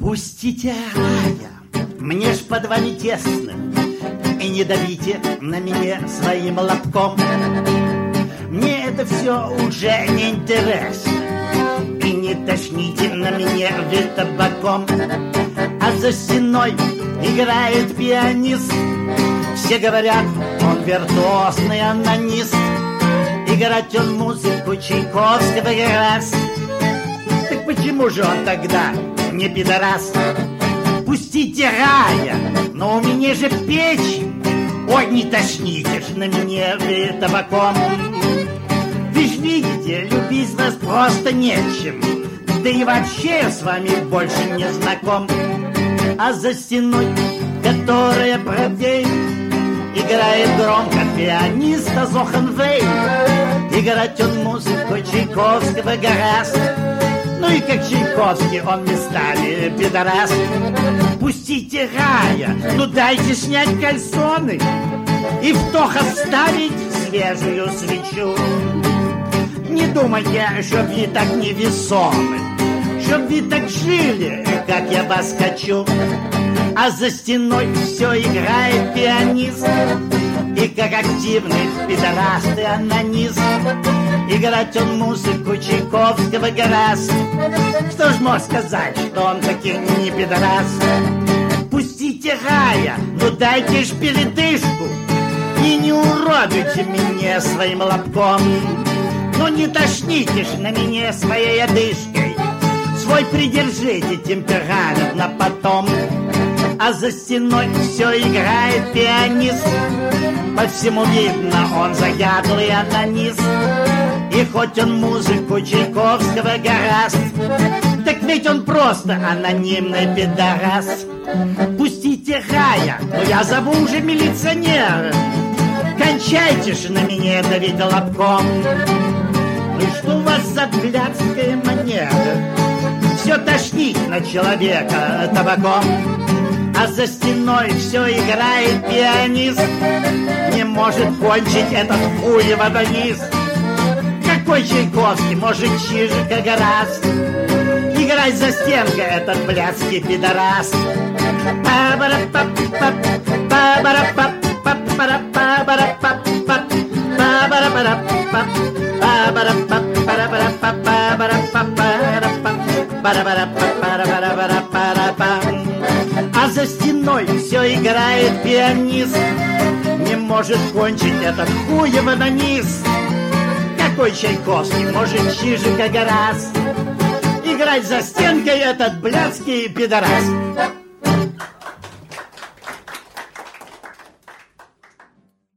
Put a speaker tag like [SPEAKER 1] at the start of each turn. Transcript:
[SPEAKER 1] Пустите рая, мне ж под вами тесно, и не давите на меня своим лобком. Мне это все уже не интересно, и не тошните на меня вы табаком. А за стеной играет пианист, все говорят, он виртуозный анонист. Играть он музыку Чайковского раз. Так почему же он тогда не пидорас? Пустите рая, но у меня же печь. Ой, не тошните ж на меня вы табаком. Вы ж видите, любить вас просто нечем, да и вообще я с вами больше не знаком. А за стеной, которая правдей, играет громко пианист Азохенвейн. Играть он музыку Чайковского гораст. Ну и как Чайковский он местами пидорас. Пустите рая, ну дайте снять кальсоны и в тох оставить свежую свечу. Не думайте, чтоб вы так невесомы, чтоб вы так жили, как я вас хочу. А за стеной все играет пианист, и как активный пидораст и анонист. Играть он музыку Чайковского гораст. Что ж можно сказать, что он таки не пидорас? Пустите рая, ну дайте ж передышку, и не уродуйте меня своим лобком. Ну не тошните ж на меня своей одышкой, свой придержите темперамент на потом. А за стеной все играет пианист, по всему видно, он заядлый анонист. И хоть он музыку Чайковского гораст, так ведь он просто анонимный пидорас. Пустите рая, но я зову уже милиционера. Кончайте ж на меня давить лобком. Ну что у вас за блядская манера? Все тошнить на человека табаком. А за стеной все играет пианист, не может кончить этот хуев анонист. Какой Чайковский может чижика гораст играть за стенкой этот блядский пидорас? А за стеной все играет пианист, не может кончить этот хуев анонист. Какой Чайковский может чижика гораст играть за стенкой этот блядский пидорас?